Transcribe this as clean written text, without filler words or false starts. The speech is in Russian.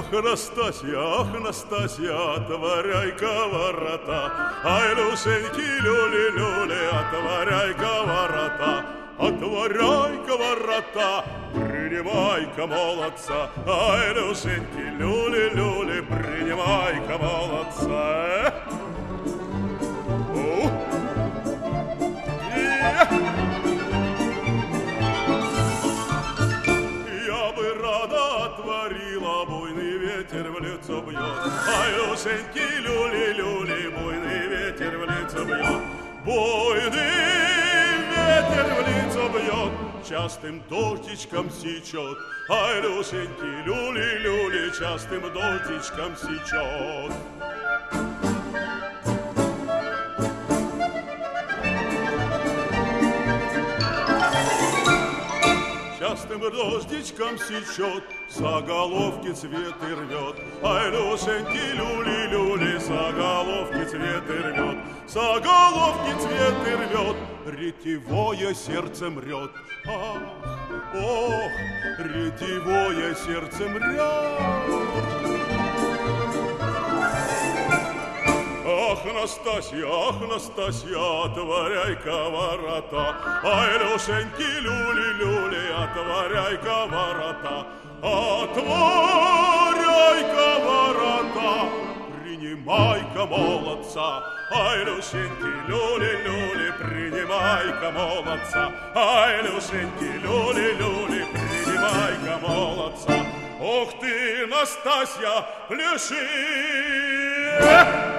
Ах, Настасья, отворяй-ка ворота, ай, Люсеньки, люли-люли, отворяй-ка ворота, отворяй-ка ворота, принимай-ка молодца, ай, Люсеньки, люли-люли, принимай-ка молодца. Я бы рада отворила, буйный ветер в лицо бьет, ай, Люсеньки, люли-люли, буйный ветер в лицо бьет, буйный ветер в лицо бьет, частым дождичком сечет, ай, Люсеньки, люли-люли, частым дождичком сечет. Частым дождичком сечет, заголовки цвет и рвет, ай, Люсеньки, люли-люли, заголовки цвет и рвет, заголовки цвет и рвет, ретевое сердце мрет, ах, ох, ретевое сердце мрет. Ах, Настасья, отворяй-ка ворота, ай, Люсеньки, люли-люли, отворяй-ка ворота, отворяй-ка ворота, принимай-ка молодца, ай, Люсеньки, люли-люли, принимай-ка молодца, ай, Люсеньки, люли-люли, принимай-ка молодца. Ох ты, Настасья, пляши!